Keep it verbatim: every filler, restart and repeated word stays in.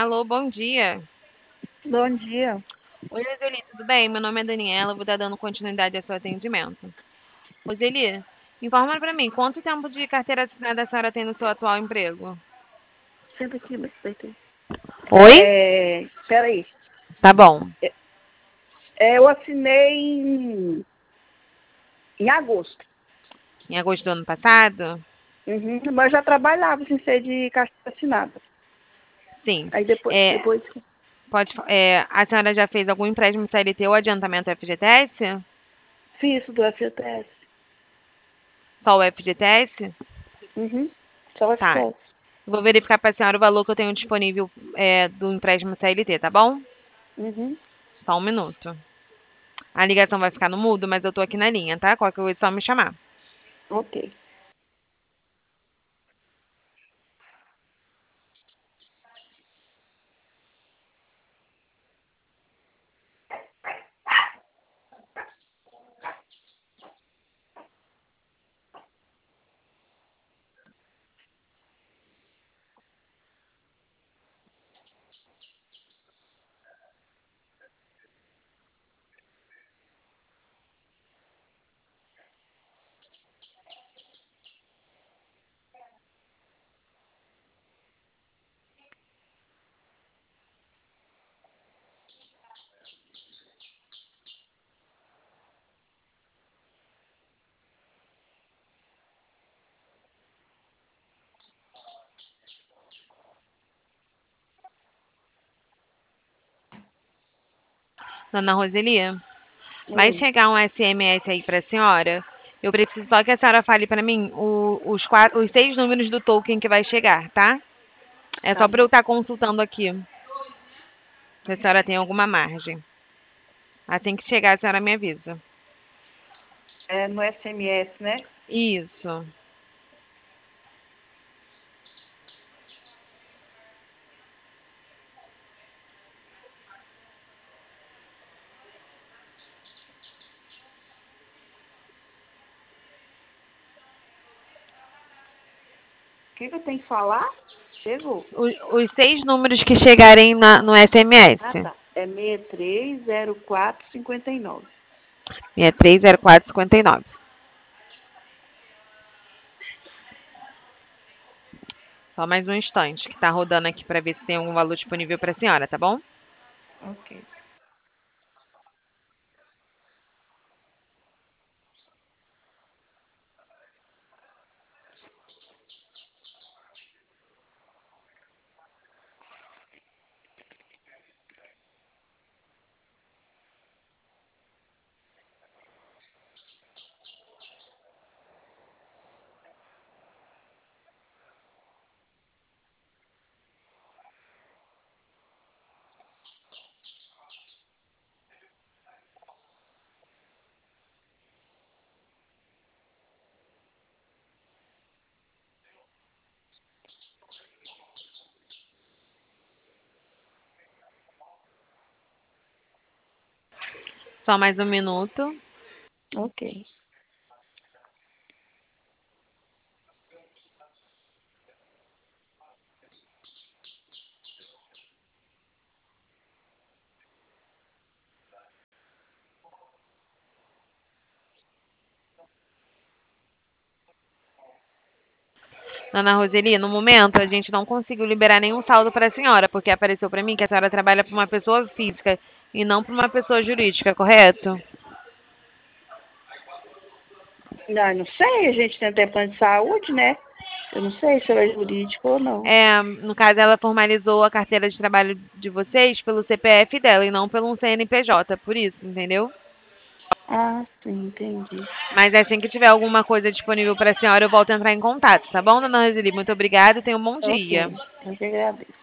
Alô, bom dia. Bom dia. Oi, Roseli, tudo bem? Meu nome é Daniela, eu vou estar dando continuidade ao seu atendimento. Roseli, informa para mim, quanto tempo de carteira assinada a senhora tem no seu atual emprego? Senta aqui, mas vai ter. Oi? É, peraí. Tá bom. É, eu assinei em, em agosto. Em agosto do ano passado? Uhum, mas eu já trabalhava sem ser de carteira assinada. Sim. Aí depois, É, depois pode, fa- é, a senhora já fez algum empréstimo C L T ou adiantamento F G T S? fiz isso do F G T S. Só o F G T S? Uhum, só o Tá. F G T S. Vou verificar para a senhora o valor que eu tenho disponível é, do empréstimo C L T, tá bom? Uhum, Só um minuto. A ligação vai ficar no mudo, mas eu tô aqui na linha, tá? Qualquer coisa é só me chamar. ok. Dona Roseli, vai Oi. chegar um S M S aí para a senhora. Eu preciso só que a senhora fale para mim o- os, quatro, os seis números do token que vai chegar, tá? É Tá só para eu bom. estar consultando aqui, se a senhora tem alguma margem. Assim que chegar, a senhora me avisa. É no S M S, né? Isso. O que, que eu tenho que falar? Chegou. O- os seis números que chegarem na- no Ah, S M S. tá. É seis três zero quatro cinco nove. seis três zero quatro cinco nove. Só mais um instante que tá rodando aqui para ver se tem algum valor disponível para a senhora, tá bom? Ok. Só mais um minuto. Ok. Dona Roseli, no momento a gente não conseguiu liberar nenhum saldo para a senhora, porque apareceu para mim que a senhora trabalha para uma pessoa física e não para uma pessoa jurídica, correto? Não, não sei, a gente tem até plano de saúde, né? Eu não sei se ela é jurídico ou não. É, no caso, ela formalizou a carteira de trabalho de vocês pelo C P F dela e não pelo C N P J, por isso, entendeu? Ah, sim, entendi. Mas assim que tiver alguma coisa disponível para a senhora, eu volto a entrar em contato, tá bom, dona Roseli? Muito obrigada e tenha um bom Ok, dia. eu que agradeço.